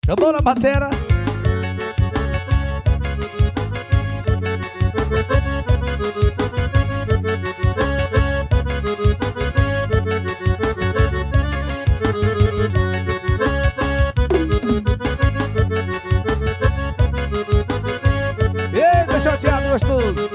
Eu vou na batera. Eita, chateado gostoso.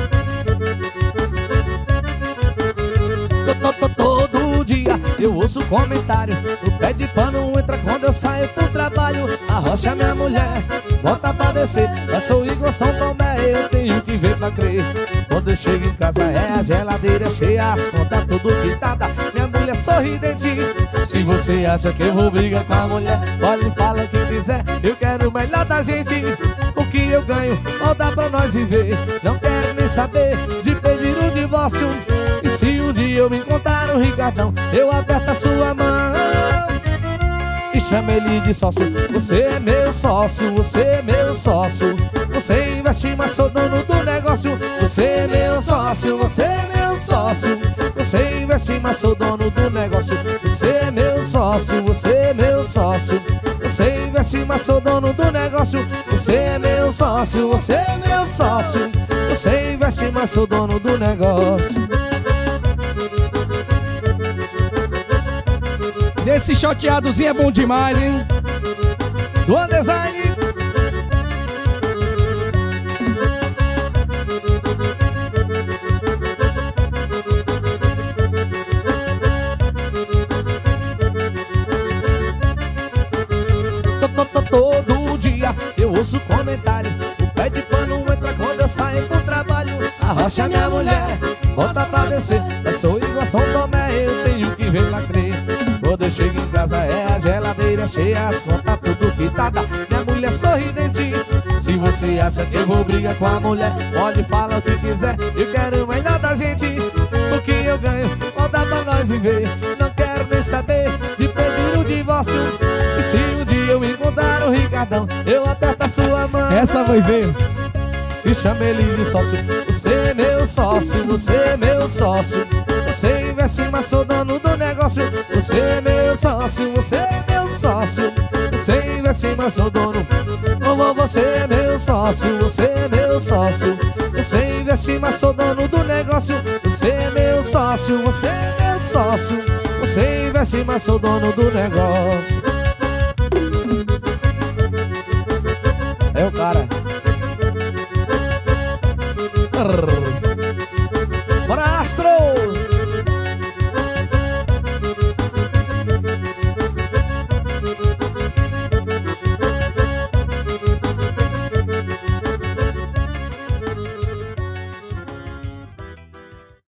Todo dia eu ouço comentário. O pé de pano entra quando eu saio pro trabalho. A rocha é minha mulher, bota pra descer. Eu sou Igor São Tomé, eu tenho que ver pra crer. Quando eu chego em casa é a geladeira cheia, as contas tudo quitada. Minha mulher sorridente. Se você acha que eu vou brigar com a mulher, pode falar o que quiser, eu quero o melhor da gente. O que eu ganho, volta pra nós viver. Não quero nem saber de pedir o divórcio. E se um dia eu me encontrar o Ricardão, eu aperto a sua mão e chamo ele de sócio. Você é meu sócio, você é meu sócio. Você investe, mas sou dono do negócio. Você é meu sócio, você é meu sócio. Você investe, mas sou dono do negócio. Você é meu sócio, você é meu sócio. Você investe, mas sou dono do negócio. Você é meu sócio, você é meu sócio. Você investe, mas sou dono do negócio. Esse choteadozinho é bom demais, hein? Do Design. Todo dia eu ouço comentário. O pé de pano entra quando eu saio pro trabalho. A rocha é minha mulher, bota pra descer. Eu sou igual São Tomé, eu tenho que ver pra crer. Quando eu chego em casa é a geladeira cheia, as contas tudo quitada. Minha mulher sorridente. Se você acha que eu vou brigar com a mulher, pode falar o que quiser, eu quero o melhor da gente. O que eu ganho, volta pra nós viver. Não quero nem saber de pedir o divórcio. E se um dia eu me encontrar o Ricardão, eu aperto a sua mão. Essa vai ver. E chamo ele de sócio. Você é meu sócio, você é meu sócio. Você investe, mas sou dono do negócio. Você é meu sócio, você é meu sócio. Você investe, mas sou dono. Você é meu sócio, você é meu sócio. Você investe, mas sou dono do negócio. Você é meu sócio, você é meu sócio. Você investe, mas sou dono do negócio. É o cara.